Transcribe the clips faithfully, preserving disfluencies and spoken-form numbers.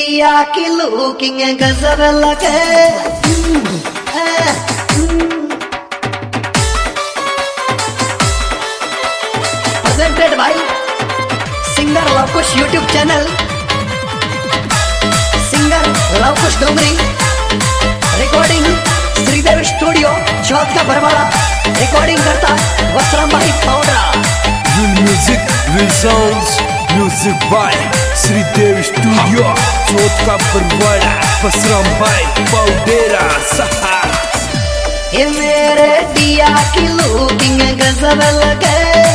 दिया की लुकिंग गजब लगे। Presented by singer Lavkush YouTube channel, singer Lavkush Dongri, recording Shridev studio Chauth ka Barwada, recording करता Vasram bhai Powdra. Real music, real sounds, music by Shridev studio Chauth ka Barwara, वसराम bhai पाउडरा सहार। ये मेरे दिया की लुकिंग गजब लगे।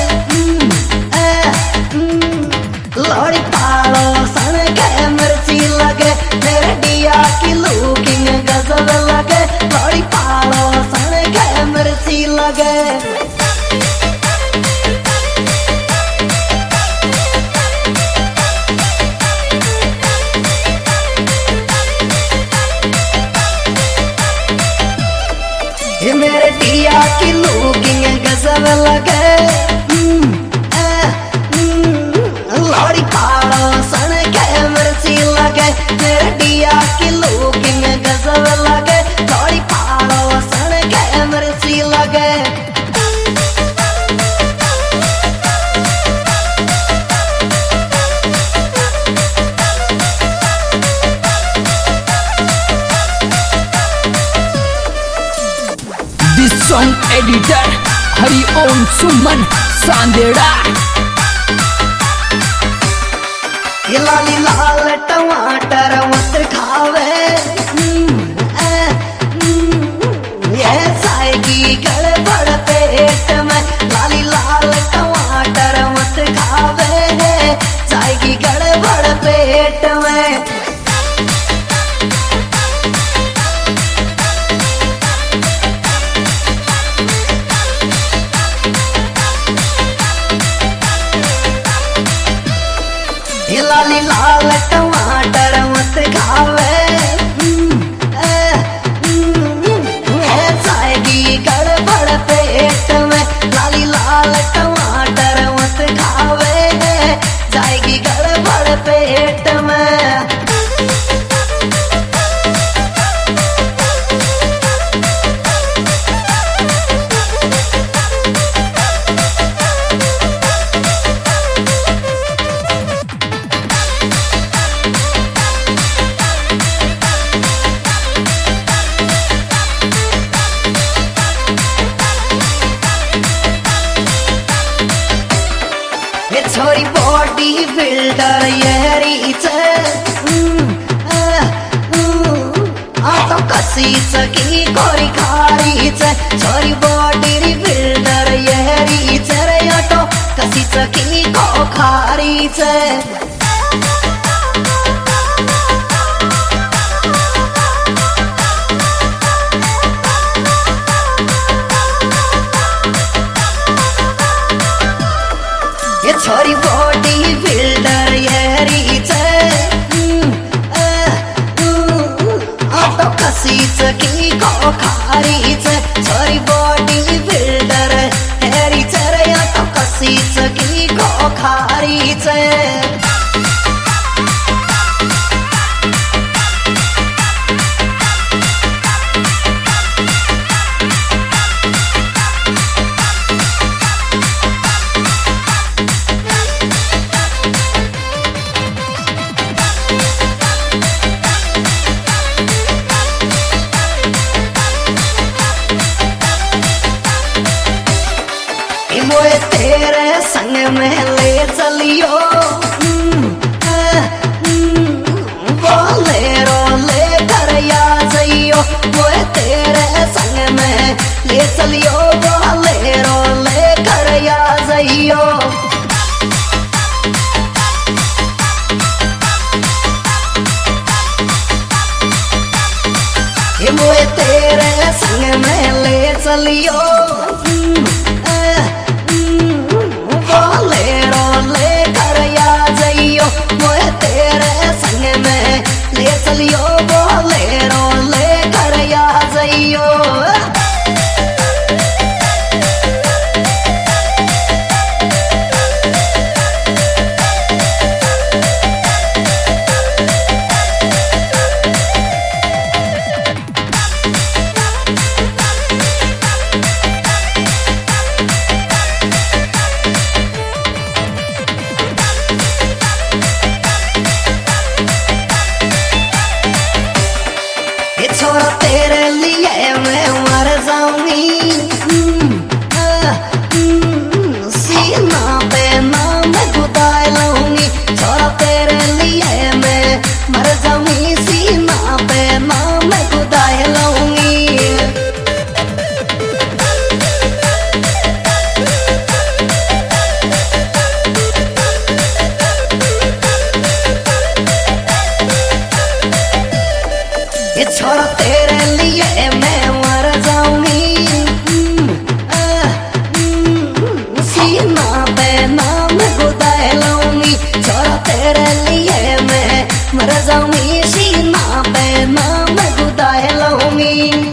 लौड़ी पालो सन के मिर्ची लगे, मेरे दिया की लुकिंग गजब लगे। लौड़ी पालो सन के मिर्ची लगे। ये मेरे दिया की लुकिंग गजब लगे। लौड़ी पालो सन के मिर्ची लगे, मेरे दिया की लुकिंग गजब लगे। लौड़ी पालो सन के मिर्ची लगे। This song editor Hari Om Suman Sandera। ये लाली लाल टमाटर मत खावे, ये जाएगी गड़बड़ पेट में। लाली लाल टमाटर मत खावे, जाएगी गड़बड़ पेट में। ये लाली लाल टमाटर मत खावे, जाएगी गड़बड़ पेट में। लाली लाल टमाटर मत खावे, जाएगी गड़बड़ पेट में। ये छोरी बॉडी बिल्डर ये रीच आ तो कसीच की कोरी खारीच। छोरी बॉडी बिल्डर ये रीच रे तो कसीच की को खारीच। ये छोरी बॉडी बिल्डर ये रीच आ तो कसीच की को खारीच। छोरी बॉडी बिल्डर ये रीच रे आ तो कसीच की को खारीच। मोए तेरे संग में ले चलियो, बोलेरो ले कर या जइयो। मोए तेरे संग में ले चलियो, बोलेरो ले कर या जइयो। ये मोए तेरे संग में ले चलियो, बोलेरो ले कर या जइयो। मोए तेरे संग में ले चलियो, बोलेरो ले कर या जइयो। ये छोरा तेरे लिए मैं मर जाऊंगी। सीना पे नाम गुदाए लाऊंगी, छोरा तेरे लिए मैं मर जाऊंगी। सीना पे नाम गुदाए लाऊंगी।